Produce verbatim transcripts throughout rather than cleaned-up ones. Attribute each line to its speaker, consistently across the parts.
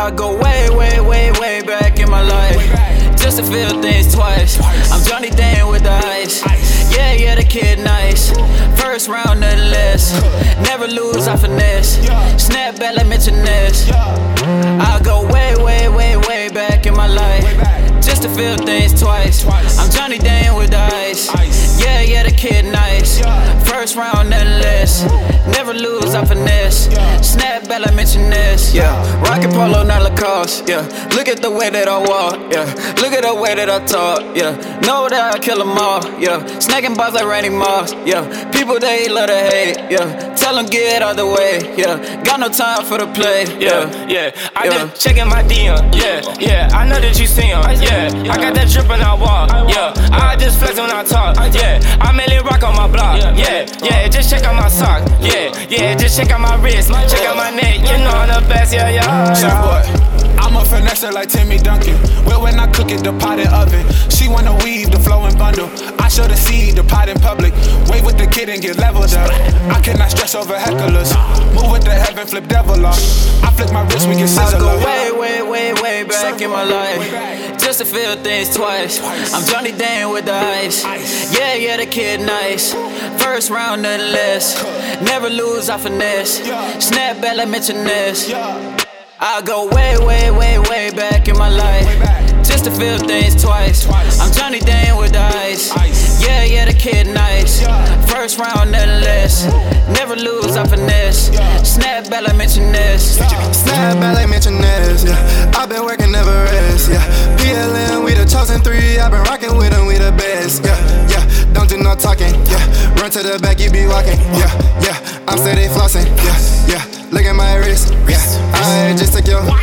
Speaker 1: I go way, way, way, way back in my life, just to feel things twice. I'm Johnny Dane with the ice. Yeah, yeah, the kid nice. First round, nothing less. Never lose, I finesse. Snap back like Mitch and Ness. I go way, way, way, way back in my life, just to feel things twice. I'm Johnny Dane with the ice. Yeah, yeah, the kid nice. First round, nothing less. Never lose, I finesse. Snap back like Mitch and Ness. Yeah, rocket polo, not Lacoste. Yeah, look at the way that I walk. Yeah, look at the way that I talk. Yeah, know that I kill them all. Yeah, snacking box like Randy Moss. Yeah, people they love to hate. Yeah, tell them get out the way. Yeah, got no time for the play.
Speaker 2: Yeah, yeah, I yeah. Just checking my D M. Yeah, yeah, I know that you see him. Yeah, I got that drip when I walk. Yeah, I just flex when I talk. Yeah, I mainly rock on my block. Yeah, yeah, just check out my sock. Yeah, yeah, just check out my wrist. Check out my neck. You know I'm the best. Yeah, yeah. yeah.
Speaker 3: I'm a finesser like Timmy Duncan. Well, when I cook it, the pot and oven. She wanna weave the flowing bundle. I show the seed, the pot in public. Wave with the kid and get leveled up. I cannot stress over hecklers. Move with the heaven, flip devil off. I flick my wrist, we get sizzle
Speaker 1: I
Speaker 3: up.
Speaker 1: go way, way, way, way back in my life, just to feel things twice. I'm Johnny Dane with the ice. Yeah, yeah, the kid nice. First round, nothing less. Never lose, I finesse. Snap back like Mitch and Ness. I go way, way, way, way back in my life, just to feel things twice. I'm Johnny Dane with the ice. Yeah, yeah, the kid nice. First round, nothing less. Never lose, I finesse. Snap back like Mitch and Ness.
Speaker 4: Snap back like Mitch and Ness. Yeah, I've been working, never rest. Yeah, P L M, we the chosen three. I've been rocking with them, we the best. Yeah, yeah, don't do no talking. Yeah, run to the back, you be walking. Yeah, yeah, I'm steady flossing. Yeah, yeah. Look at my wrist, yeah. I just took your.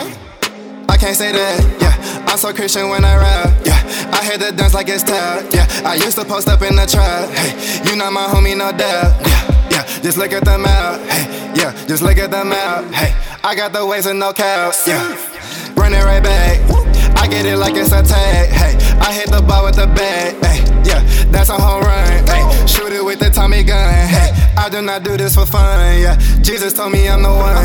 Speaker 4: I can't say that, yeah. I'm so Christian when I rap, yeah. I had to dance like it's tap, yeah. I used to post up in the trap, hey. You not my homie, no doubt, yeah, yeah. Just look at the map, hey, yeah. Just look at the map, hey. I got the waves and no caps, yeah. Running right back, I get it like it's a tag, hey. I hit the ball with the bag, hey, yeah. That's a home run, hey. Shoot it with the Tommy gun, hey. I do not do this for fun, yeah. Jesus told me I'm the one.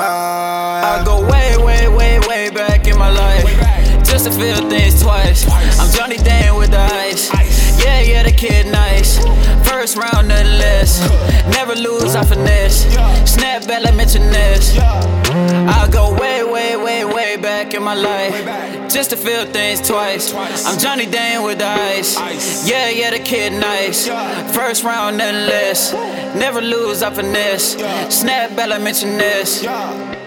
Speaker 1: I go way, way, way, way back in my life, just to feel things twice. I'm Johnny Dane with the ice. Yeah, yeah, the kid nice. First round, nothing less. Never lose, I finesse. Snap back like Mitch and Ness. I go way, way, way, way back in my life, just to feel things twice. I'm Johnny Dane with the ice. Yeah, yeah, the kid nice. First round, nothing less. Never lose, I finesse. Snap back like Mitch and Ness.